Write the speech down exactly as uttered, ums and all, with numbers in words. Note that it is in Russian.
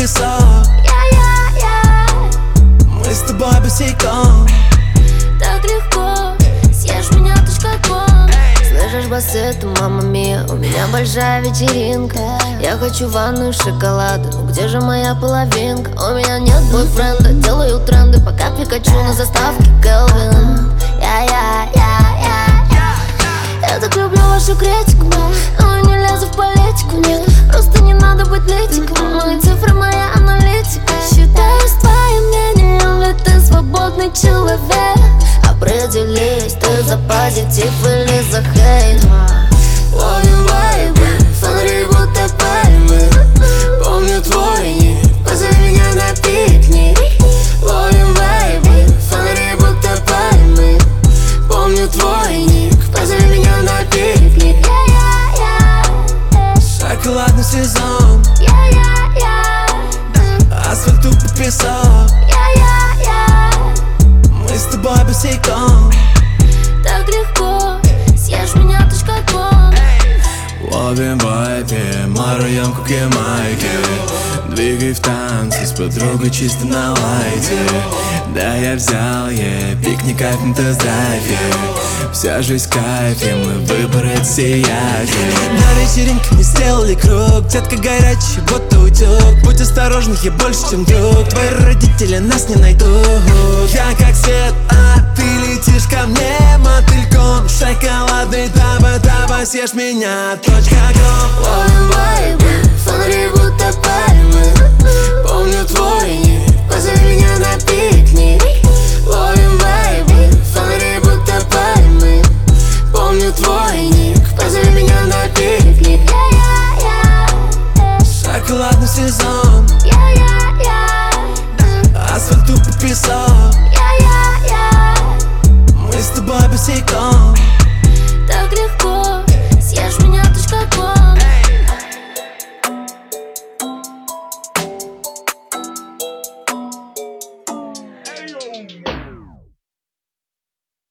песок. Мы с тобой босиком. Так легко, съешь меня точка ком. Слышишь басы, это мама мия. У меня большая вечеринка. Я хочу ванну и шоколада. Ну где же моя половинка? У меня нет бойфренда, делаю тренды, пока Пикачу на заставке Келвин. Я-я-я-я. Я так люблю вашу критику, но не лезу в политику, нет. Просто не надо быть нытиком. Мои цифры, моя аналитика. Считаю с твоим мнением, ведь ты свободный человек. Определись, ты за позитив или за хейт. Ловим вайбы, фонари будто пальмы. Помню твой ник, позови меня на пикник. Ловим вайбы, фонари будто пальмы. Помню твой ник, позови меня на пикник. Шоколадный сезон, асфальт тупо песок. Мы с тобой босиком. Так легко, съешь меня точка ком. Ловим вайпе, маруем как ямайки. Двигай в танце с подругой чисто на лайте. Да, я взял ей пикник, кайф на тест-драйве. Вся жизнь в кайфе, мы выбор это сиятель. На вечеринке мы сделали круг. Детка горячая, будто утюг. Будь осторожна, я больше, чем друг. Твои родители нас не найдут. Я как свет, а ты летишь ко мне мотыльком. Шоколадный таба-таба, съешь меня точка ком.